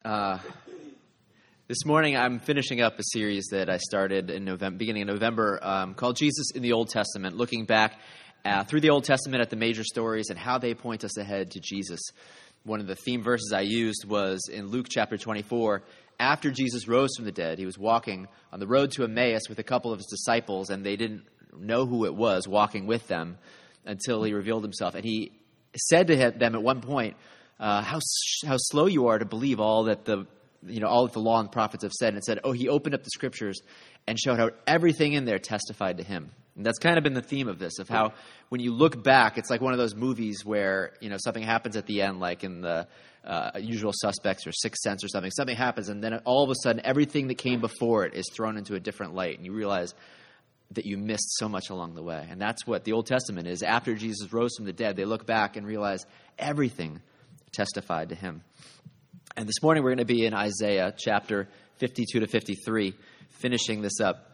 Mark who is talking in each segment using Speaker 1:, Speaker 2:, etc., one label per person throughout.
Speaker 1: This morning I'm finishing up a series that I started in beginning of November, called Jesus in the Old Testament, looking back through the Old Testament at the major stories and how they point us ahead to Jesus. One of the theme verses I used was in Luke chapter 24. After Jesus rose from the dead, he was walking on the road to Emmaus with a couple of his disciples, and they didn't know who it was walking with them until he revealed himself. And he said to them at one point, how slow you are to believe all that the law and prophets have said. And it said, he opened up the scriptures and showed how everything in there testified to him. And that's kind of been the theme of this, of how when you look back, it's like one of those movies where, something happens at the end, like in the Usual Suspects or Sixth Sense or something. Something happens, and then all of a sudden, everything that came before it is thrown into a different light. And you realize that you missed so much along the way. And that's what the Old Testament is. After Jesus rose from the dead, they look back and realize everything testified to him. And this morning we're going to be in Isaiah chapter 52 to 53, finishing this up.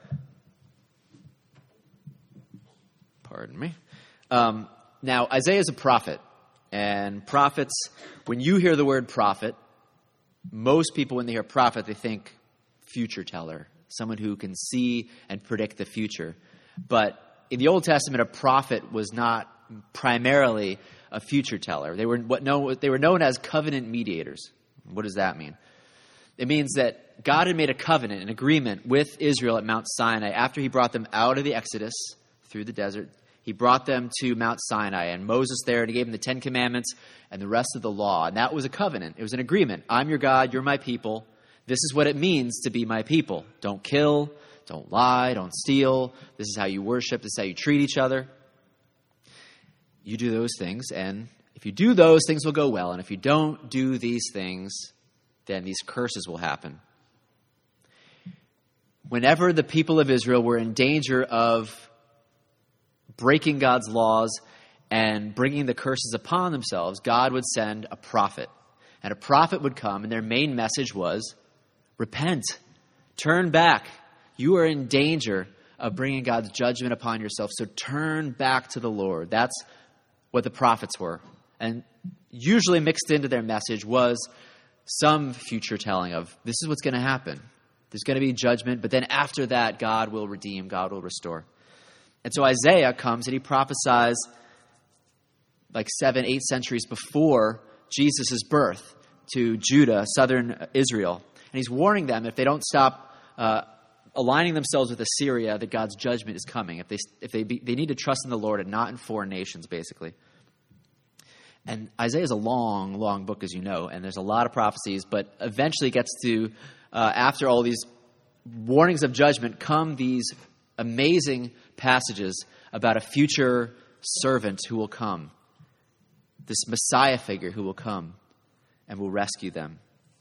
Speaker 1: Pardon me. Now, Isaiah is a prophet, and prophets, when you hear the word prophet, most people, when they hear prophet, they think future teller, someone who can see and predict the future. But in the Old Testament, a prophet was not primarily a future teller. They were known as covenant mediators. What does that mean? It means that God had made a covenant, an agreement with Israel at Mount Sinai after he brought them out of the Exodus through the desert. He brought them to Mount Sinai, and Moses there, and he gave them the 10 Commandments and the rest of the law. And that was a covenant. It was an agreement. I'm your God, you're my people. This is what it means to be my people. Don't kill, don't lie, don't steal. This is how you worship. This is how you treat each other. You do those things, and if you do those, things will go well. And if you don't do these things, then these curses will happen. Whenever the people of Israel were in danger of breaking God's laws and bringing the curses upon themselves, God would send a prophet. And a prophet would come, and their main message was, repent, turn back. You are in danger of bringing God's judgment upon yourself, so turn back to the Lord. That's what the prophets were. And usually mixed into their message was some future telling of, this is what's going to happen. There's going to be judgment, but then after that, God will redeem, God will restore. And so Isaiah comes and he prophesies like 7-8 centuries before Jesus' birth to Judah, southern Israel. And he's warning them if they don't stop aligning themselves with Assyria, that God's judgment is coming. If they need to trust in the Lord and not in foreign nations, basically. And Isaiah is a long, long book, as you know, and there's a lot of prophecies, but eventually it gets to, after all these warnings of judgment, come these amazing passages about a future servant who will come, this Messiah figure who will come and will rescue them.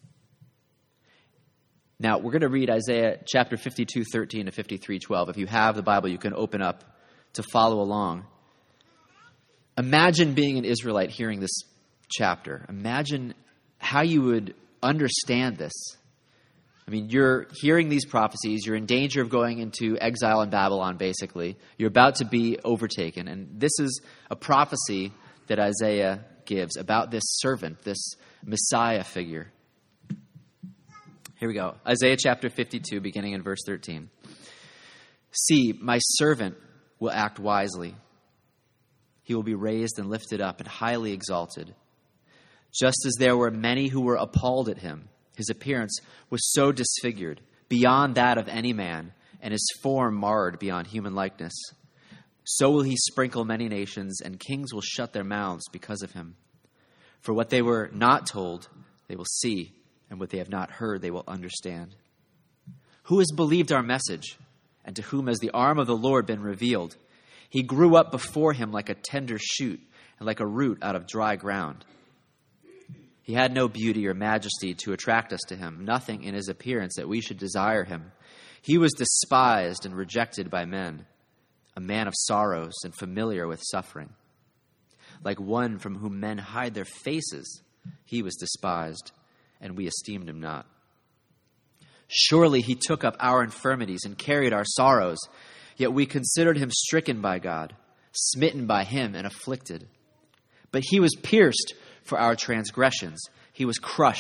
Speaker 1: Now, we're going to read Isaiah chapter 52:13 to 53:12. If you have the Bible, you can open up to follow along. Imagine being an Israelite hearing this chapter. Imagine how you would understand this. I mean, you're hearing these prophecies. You're in danger of going into exile in Babylon, basically. You're about to be overtaken. And this is a prophecy that Isaiah gives about this servant, this Messiah figure. Here we go. Isaiah chapter 52, beginning in verse 13. See, my servant will act wisely. He will be raised and lifted up and highly exalted. Just as there were many who were appalled at him, his appearance was so disfigured, beyond that of any man, and his form marred beyond human likeness. So will he sprinkle many nations, and kings will shut their mouths because of him. For what they were not told, they will see, and what they have not heard, they will understand. Who has believed our message, and to whom has the arm of the Lord been revealed? He grew up before him like a tender shoot, and like a root out of dry ground. He had no beauty or majesty to attract us to him, nothing in his appearance that we should desire him. He was despised and rejected by men, a man of sorrows and familiar with suffering. Like one from whom men hide their faces, he was despised, and we esteemed him not. Surely he took up our infirmities and carried our sorrows, yet we considered him stricken by God, smitten by him and afflicted. But he was pierced for our transgressions. He was crushed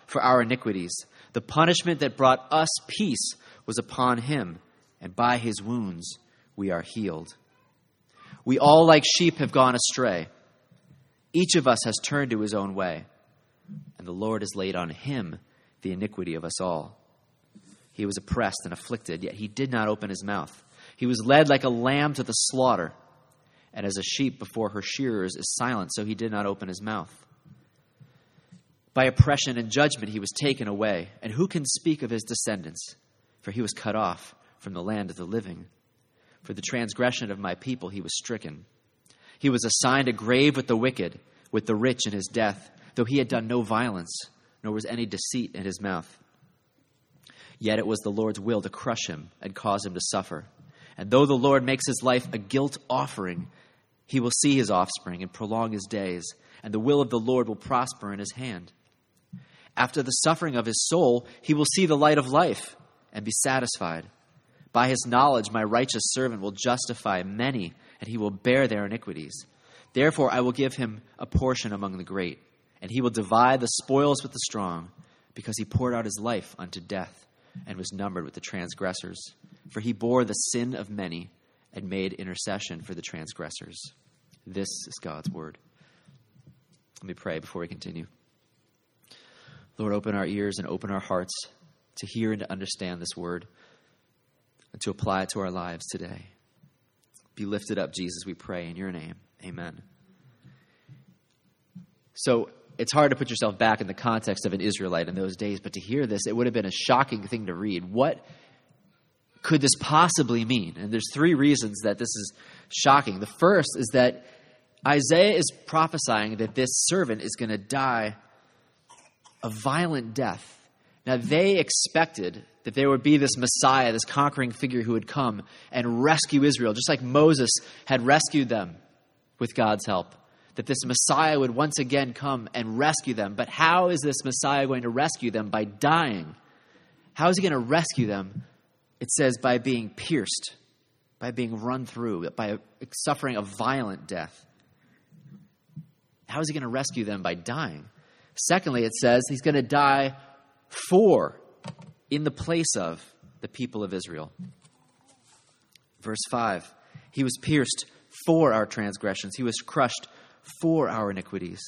Speaker 1: for our iniquities. The punishment that brought us peace was upon him, and by his wounds we are healed. We all like sheep have gone astray. Each of us has turned to his own way, and the Lord has laid on him the iniquity of us all. He was oppressed and afflicted, yet he did not open his mouth. He was led like a lamb to the slaughter, and as a sheep before her shearers is silent, so he did not open his mouth. By oppression and judgment he was taken away, and who can speak of his descendants? For he was cut off from the land of the living. For the transgression of my people he was stricken. He was assigned a grave with the wicked, with the rich in his death, though he had done no violence, nor was any deceit in his mouth. Yet it was the Lord's will to crush him and cause him to suffer. And though the Lord makes his life a guilt offering, he will see his offspring and prolong his days, and the will of the Lord will prosper in his hand. After the suffering of his soul, he will see the light of life and be satisfied. By his knowledge, my righteous servant will justify many, and he will bear their iniquities. Therefore, I will give him a portion among the great, and he will divide the spoils with the strong, because he poured out his life unto death and was numbered with the transgressors. For he bore the sin of many and made intercession for the transgressors. This is God's word. Let me pray before we continue. Lord, open our ears and open our hearts to hear and to understand this word and to apply it to our lives today. Be lifted up, Jesus, we pray in your name. Amen. So it's hard to put yourself back in the context of an Israelite in those days, but to hear this, it would have been a shocking thing to read. What could this possibly mean? And there's three reasons that this is shocking. The first is that Isaiah is prophesying that this servant is going to die a violent death. Now, they expected that there would be this Messiah, this conquering figure who would come and rescue Israel, just like Moses had rescued them with God's help, that this Messiah would once again come and rescue them. But how is this Messiah going to rescue them? By dying. How is he going to rescue them? It says by being pierced, by being run through, by suffering a violent death. How is he going to rescue them? By dying. Secondly, it says he's going to die for, in the place of, the people of Israel. Verse 5, he was pierced for our transgressions. He was crushed for our iniquities.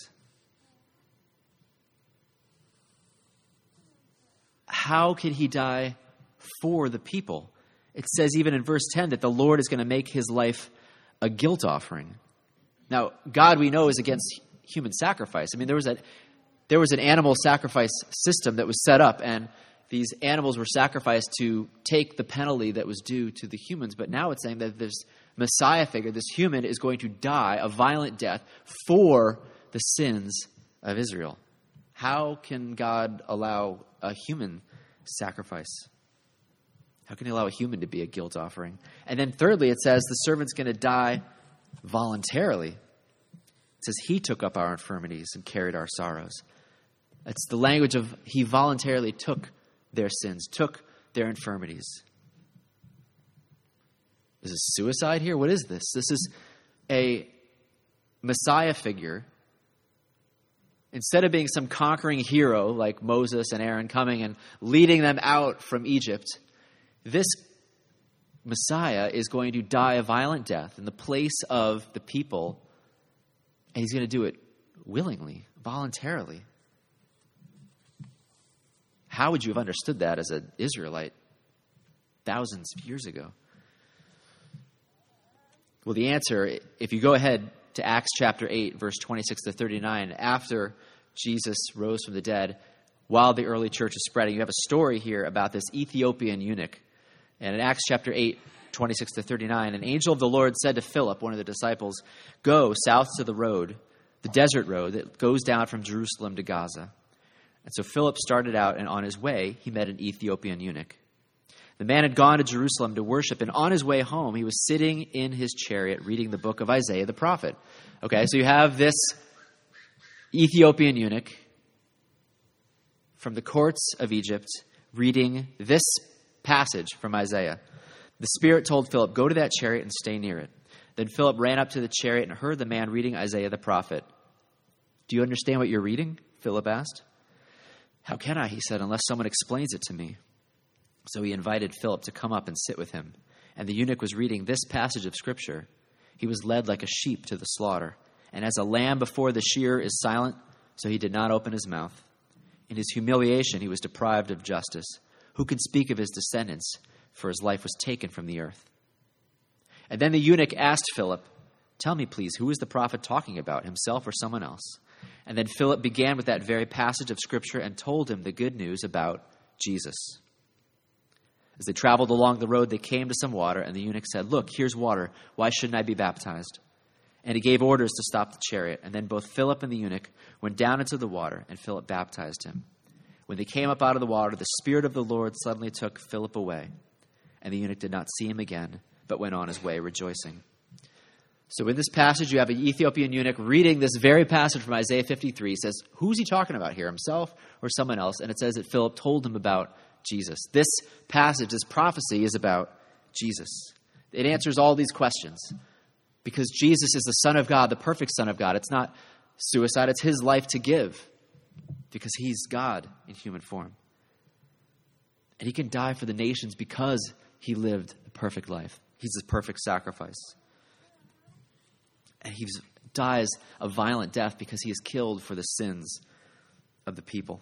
Speaker 1: How could he die for the people? It says even in verse 10 that the Lord is going to make his life a guilt offering. Now, God, we know, is against human sacrifice. I mean, there was an animal sacrifice system that was set up, and these animals were sacrificed to take the penalty that was due to the humans. But now it's saying that this Messiah figure, this human, is going to die a violent death for the sins of Israel. How can God allow a human sacrifice? How can he allow a human to be a guilt offering? And then thirdly, it says the servant's going to die voluntarily. It says he took up our infirmities and carried our sorrows. It's the language of he voluntarily took their sins, took their infirmities. Is it suicide here? What is this? This is a Messiah figure. Instead of being some conquering hero like Moses and Aaron coming and leading them out from Egypt, this Messiah is going to die a violent death in the place of the people, and he's going to do it willingly, voluntarily. How would you have understood that as an Israelite thousands of years ago? Well, the answer, if you go ahead to Acts chapter 8, verse 26 to 39, after Jesus rose from the dead, while the early church is spreading, you have a story here about this Ethiopian eunuch. And in Acts chapter 8, 26 to 39, an angel of the Lord said to Philip, one of the disciples, "Go south to the road, the desert road that goes down from Jerusalem to Gaza." And so Philip started out, and on his way, he met an Ethiopian eunuch. The man had gone to Jerusalem to worship, and on his way home, he was sitting in his chariot reading the book of Isaiah the prophet. Okay, so you have this Ethiopian eunuch from the courts of Egypt reading this passage from Isaiah. The Spirit told Philip, "Go to that chariot and stay near it." Then Philip ran up to the chariot and heard the man reading Isaiah the prophet. "Do you understand what you're reading?" Philip asked. "How can I," he said, "unless someone explains it to me?" So he invited Philip to come up and sit with him. And the eunuch was reading this passage of Scripture. He was led like a sheep to the slaughter, and as a lamb before the shearer is silent, so he did not open his mouth. In his humiliation he was deprived of justice. Who can speak of his descendants? For his life was taken from the earth. And then the eunuch asked Philip, "Tell me, please, who is the prophet talking about, himself or someone else?" And then Philip began with that very passage of Scripture and told him the good news about Jesus. As they traveled along the road, they came to some water, and the eunuch said, "Look, here's water. Why shouldn't I be baptized?" And he gave orders to stop the chariot. And then both Philip and the eunuch went down into the water, and Philip baptized him. When they came up out of the water, the Spirit of the Lord suddenly took Philip away. And the eunuch did not see him again, but went on his way rejoicing. So in this passage, you have an Ethiopian eunuch reading this very passage from Isaiah 53. He says, who's he talking about here, himself or someone else? And it says that Philip told him about Jesus. This passage, this prophecy is about Jesus. It answers all these questions because Jesus is the Son of God, the perfect Son of God. It's not suicide, it's his life to give because he's God in human form. And he can die for the nations because he lived a perfect life. He's the perfect sacrifice. And he dies a violent death because he is killed for the sins of the people.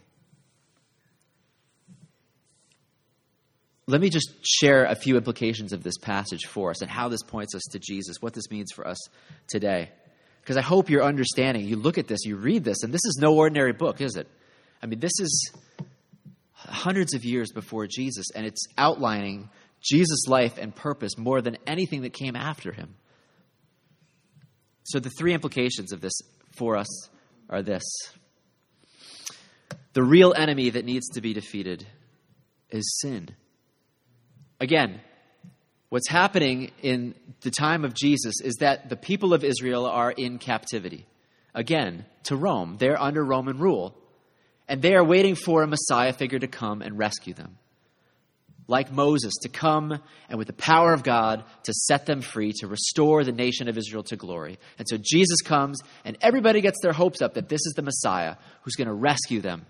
Speaker 1: Let me just share a few implications of this passage for us and how this points us to Jesus, what this means for us today. Because I hope you're understanding. You look at this, you read this, and this is no ordinary book, is it? I mean, this is hundreds of years before Jesus, and it's outlining Jesus' life and purpose more than anything that came after him. So the three implications of this for us are this. The real enemy that needs to be defeated is sin. Again, what's happening in the time of Jesus is that the people of Israel are in captivity. Again, to Rome. They're under Roman rule. And they are waiting for a Messiah figure to come and rescue them. Like Moses, to come and with the power of God to set them free, to restore the nation of Israel to glory. And so Jesus comes and everybody gets their hopes up that this is the Messiah who's going to rescue them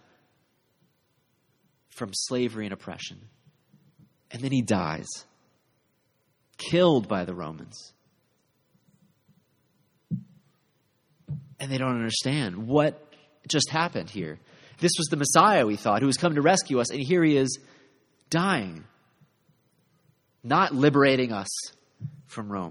Speaker 1: from slavery and oppression. And then he dies, killed by the Romans. And they don't understand what just happened here. This was the Messiah, we thought, who was coming to rescue us, and here he is dying, not liberating us from Rome.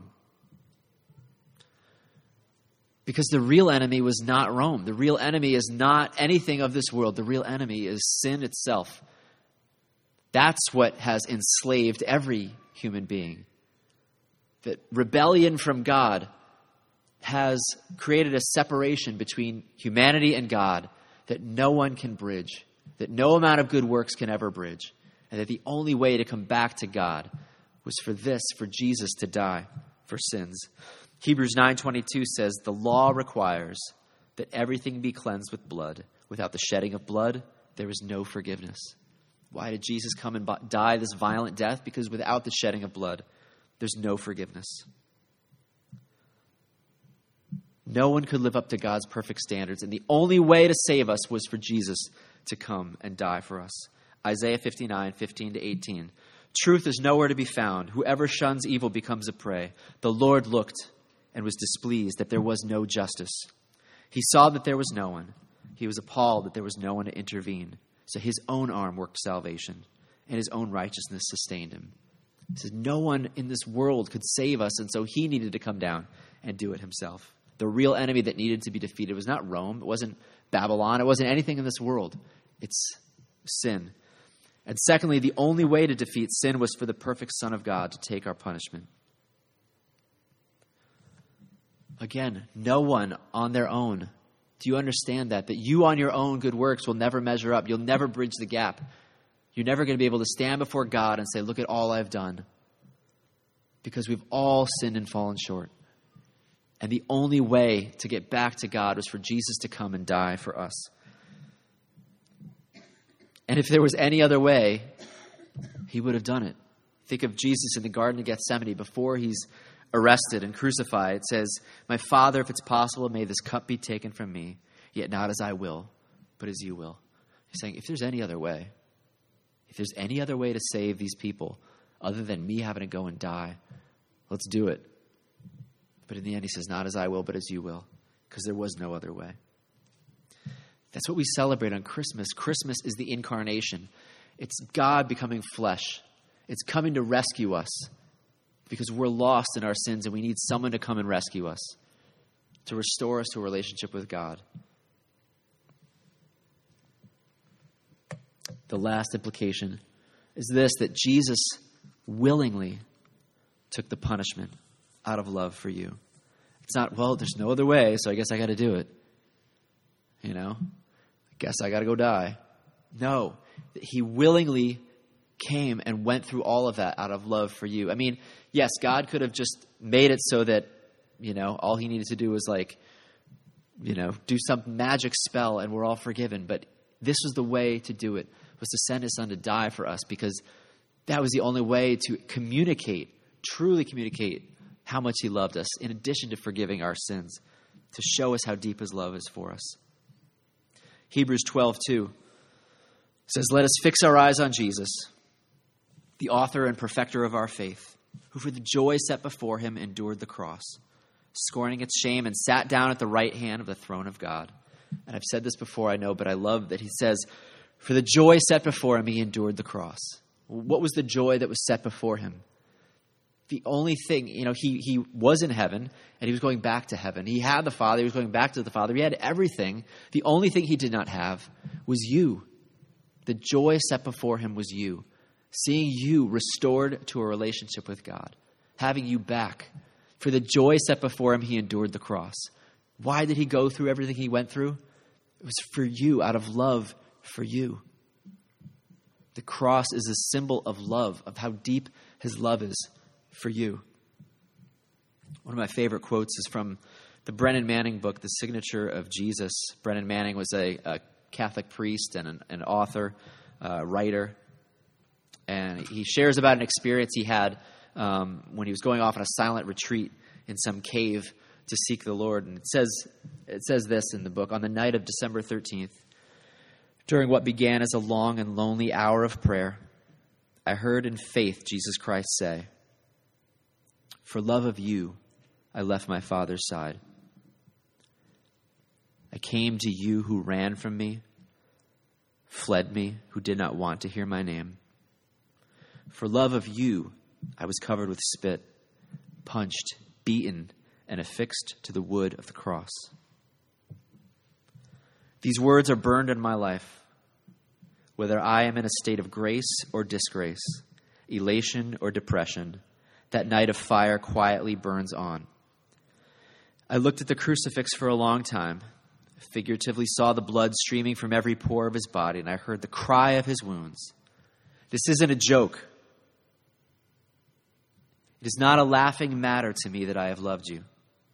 Speaker 1: Because the real enemy was not Rome. The real enemy is not anything of this world. The real enemy is sin itself. That's what has enslaved every human being. That rebellion from God has created a separation between humanity and God that no one can bridge, that no amount of good works can ever bridge, and that the only way to come back to God was for Jesus to die for sins. Hebrews 9:22 says, "The law requires that everything be cleansed with blood. Without the shedding of blood, there is no forgiveness." Why did Jesus come and die this violent death? Because without the shedding of blood, there's no forgiveness. No one could live up to God's perfect standards, and the only way to save us was for Jesus to come and die for us. Isaiah 59:15-18. "Truth is nowhere to be found. Whoever shuns evil becomes a prey. The Lord looked and was displeased that there was no justice. He saw that there was no one. He was appalled that there was no one to intervene. So his own arm worked salvation, and his own righteousness sustained him." He says no one in this world could save us, and so he needed to come down and do it himself. The real enemy that needed to be defeated was not Rome. It wasn't Babylon. It wasn't anything in this world. It's sin. And secondly, the only way to defeat sin was for the perfect Son of God to take our punishment. Again, no one on their own. Do you understand that? That you on your own good works will never measure up. You'll never bridge the gap. You're never going to be able to stand before God and say, "Look at all I've done." Because we've all sinned and fallen short. And the only way to get back to God was for Jesus to come and die for us. And if there was any other way, he would have done it. Think of Jesus in the Garden of Gethsemane before he's arrested and crucified. It says, "My Father, if it's possible, may this cup be taken from me, yet not as I will, but as you will." He's saying, if there's any other way to save these people other than me having to go and die, let's do it. But in the end, he says, not as I will, but as you will, because there was no other way. That's what we celebrate on Christmas. Christmas is the incarnation. It's God becoming flesh. It's coming to rescue us because we're lost in our sins and we need someone to come and rescue us, to restore us to a relationship with God. The last implication is this, that Jesus willingly took the punishment out of love for you. It's not, well, there's no other way, so I guess I got to do it. I guess I got to go die. No, he willingly came and went through all of that out of love for you. I mean, yes, God could have just made it so that, all he needed to do was do some magic spell and we're all forgiven. But this was the way to do it, was to send his son to die for us, because that was the only way to truly communicate how much he loved us, in addition to forgiving our sins, to show us how deep his love is for us. Hebrews 12:2 says, let us fix our eyes on Jesus, the author and perfecter of our faith, who for the joy set before him endured the cross, scorning its shame, and sat down at the right hand of the throne of God. And I've said this before, I know, but I love that he says, for the joy set before him, he endured the cross. What was the joy that was set before him? The only thing, he was in heaven and he was going back to heaven. He had the Father. He was going back to the Father. He had everything. The only thing he did not have was you. The joy set before him was you. Seeing you restored to a relationship with God. Having you back. For the joy set before him, he endured the cross. Why did he go through everything he went through? It was for you, out of love for you. The cross is a symbol of love, of how deep his love is for you. One of my favorite quotes is from the Brennan Manning book, The Signature of Jesus. Brennan Manning was a Catholic priest and an author, writer. And he shares about an experience he had when he was going off on a silent retreat in some cave to seek the Lord. And it says this in the book: on the night of December 13th, during what began as a long and lonely hour of prayer, I heard in faith Jesus Christ say, for love of you, I left my Father's side. I came to you who ran from me, fled me, who did not want to hear my name. For love of you, I was covered with spit, punched, beaten, and affixed to the wood of the cross. These words are burned in my life, whether I am in a state of grace or disgrace, elation or depression. That night of fire quietly burns on. I looked at the crucifix for a long time, figuratively saw the blood streaming from every pore of his body, and I heard the cry of his wounds. This isn't a joke. It is not a laughing matter to me that I have loved you.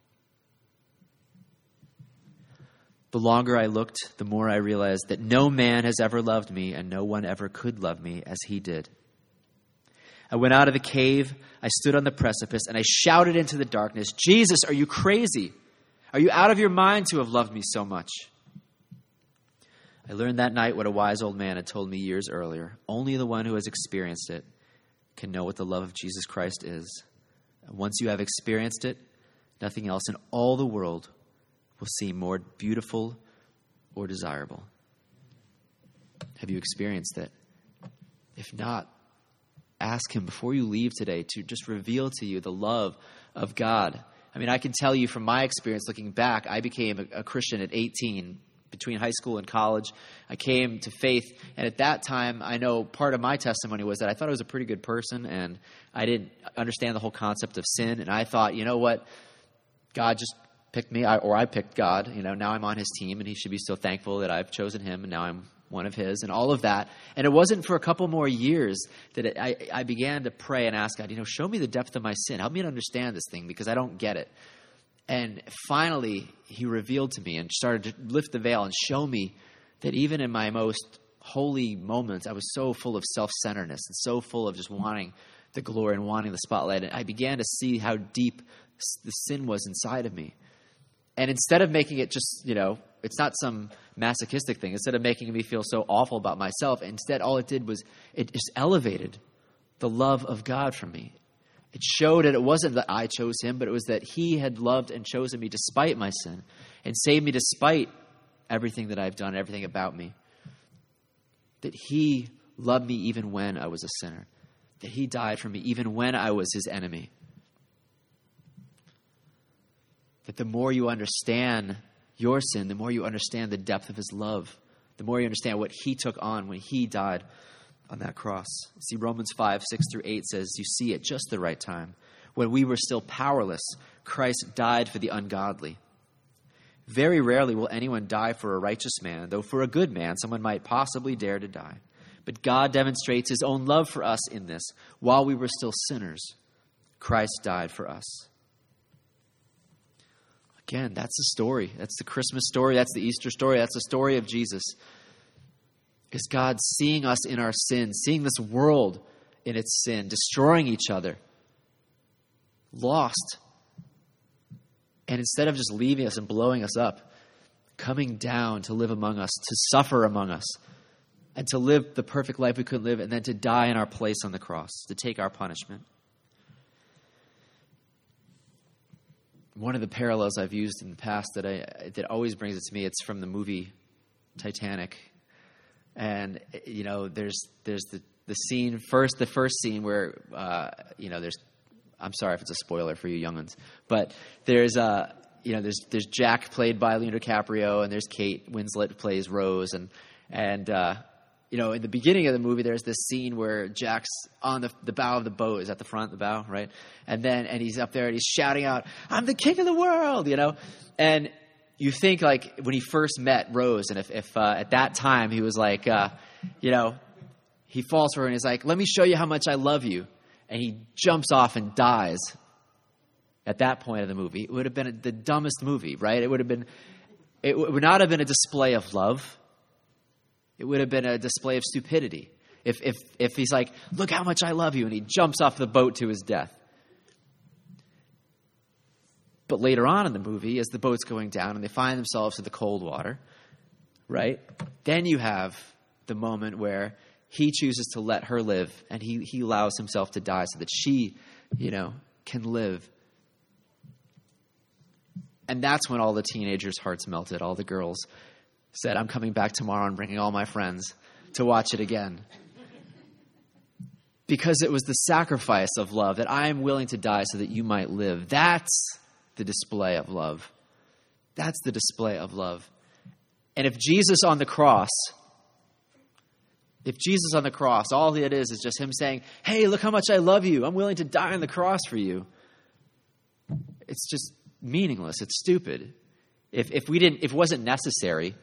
Speaker 1: The longer I looked, the more I realized that no man has ever loved me, and no one ever could love me as he did. I went out of the cave, I stood on the precipice, and I shouted into the darkness, Jesus, are you crazy? Are you out of your mind to have loved me so much? I learned that night what a wise old man had told me years earlier. Only the one who has experienced it can know what the love of Jesus Christ is. And once you have experienced it, nothing else in all the world will seem more beautiful or desirable. Have you experienced it? If not, ask him before you leave today to just reveal to you the love of God. I mean, I can tell you from my experience looking back, I became a Christian at 18, between high school and college. I came to faith, and at that time, I know part of my testimony was that I thought I was a pretty good person, and I didn't understand the whole concept of sin, and I thought, you know what, God just picked me, or I picked God. Now I'm on his team, and he should be so thankful that I've chosen him, and now I'm one of his, and all of that. And it wasn't for a couple more years that I began to pray and ask God, show me the depth of my sin. Help me to understand this thing, because I don't get it. And finally, he revealed to me and started to lift the veil and show me that even in my most holy moments, I was so full of self-centeredness and so full of just wanting the glory and wanting the spotlight. And I began to see how deep the sin was inside of me. And instead of making it just, it's not some masochistic thing. Instead of making me feel so awful about myself, instead all it did was it just elevated the love of God from me. It showed that it wasn't that I chose him, but it was that he had loved and chosen me despite my sin and saved me despite everything that I've done, everything about me. That he loved me even when I was a sinner. That he died for me even when I was his enemy. That the more you understand your sin, the more you understand the depth of his love. The more you understand what he took on when he died on that cross. See, Romans 5:6-8 says, you see at just the right time. When we were still powerless, Christ died for the ungodly. Very rarely will anyone die for a righteous man, though for a good man, someone might possibly dare to die. But God demonstrates his own love for us in this. While we were still sinners, Christ died for us. Again, that's the story. That's the Christmas story. That's the Easter story. That's the story of Jesus. Is God seeing us in our sin, seeing this world in its sin, destroying each other, lost. And instead of just leaving us and blowing us up, coming down to live among us, to suffer among us, and to live the perfect life we couldn't live, and then to die in our place on the cross, to take our punishment. One of the parallels I've used in the past that always brings it to me, it's from the movie Titanic. And, there's the scene, the first scene where, there's, I'm sorry if it's a spoiler for you young ones, but there's Jack played by Leonardo DiCaprio, and there's Kate Winslet plays Rose. And in the beginning of the movie, there's this scene where Jack's on the bow of the boat, is at the front, the bow, right? And he's up there and he's shouting out, I'm the king of the world, and you think like when he first met Rose, and if at that time he was like, he falls for her and he's like, let me show you how much I love you. And he jumps off and dies at that point of the movie. It would have been the dumbest movie, right? It would not have been a display of love. It would have been a display of stupidity. If he's like, look how much I love you, and he jumps off the boat to his death. But later on in the movie, as the boat's going down and they find themselves in the cold water, right? Then you have the moment where he chooses to let her live, and he allows himself to die so that she, can live. And that's when all the teenagers' hearts melted. All the girls said, I'm coming back tomorrow and bringing all my friends to watch it again. Because it was the sacrifice of love, that I am willing to die so that you might live. That's the display of love. That's the display of love. And if Jesus on the cross, all it is just him saying, hey, look how much I love you. I'm willing to die on the cross for you. It's just meaningless. It's stupid. If it wasn't necessary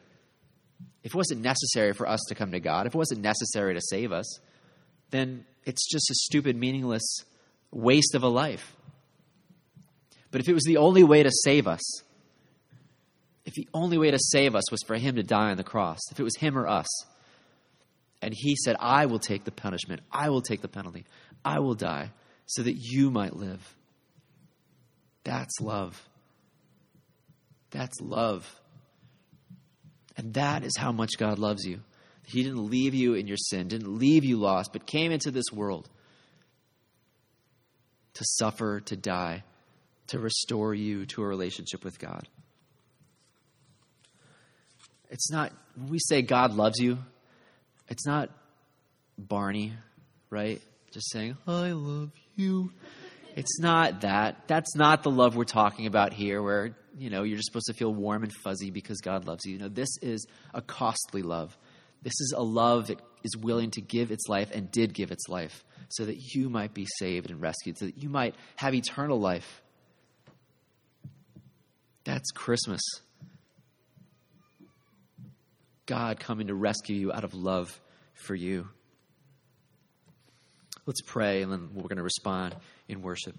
Speaker 1: for us to come to God, if it wasn't necessary to save us, then it's just a stupid, meaningless waste of a life. But if it was the only way to save us, if the only way to save us was for him to die on the cross, if it was him or us, and he said, I will take the punishment, I will take the penalty, I will die so that you might live. That's love. That's love. And that is how much God loves you. He didn't leave you in your sin, didn't leave you lost, but came into this world to suffer, to die, to restore you to a relationship with God. It's not, when we say God loves you, it's not Barney, right? Just saying, I love you. It's not that. That's not the love we're talking about here, where, you're just supposed to feel warm and fuzzy because God loves you. This is a costly love. This is a love that is willing to give its life and did give its life so that you might be saved and rescued, so that you might have eternal life. That's Christmas. God coming to rescue you out of love for you. Let's pray, and then we're going to respond in worship.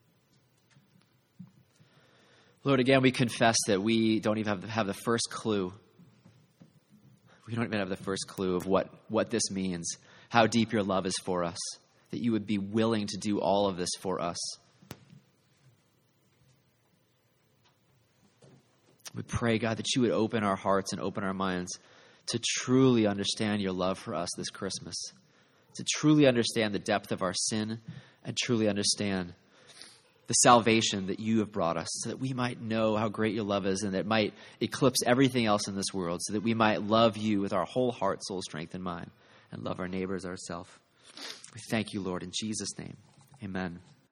Speaker 1: Lord, again, we confess that we don't even have the first clue. We don't even have the first clue of what this means, how deep your love is for us, that you would be willing to do all of this for us. We pray, God, that you would open our hearts and open our minds to truly understand your love for us this Christmas, to truly understand the depth of our sin and truly understand the salvation that you have brought us, so that we might know how great your love is and that it might eclipse everything else in this world, so that we might love you with our whole heart, soul, strength, and mind, and love our neighbors ourselves. We thank you, Lord, in Jesus' name. Amen.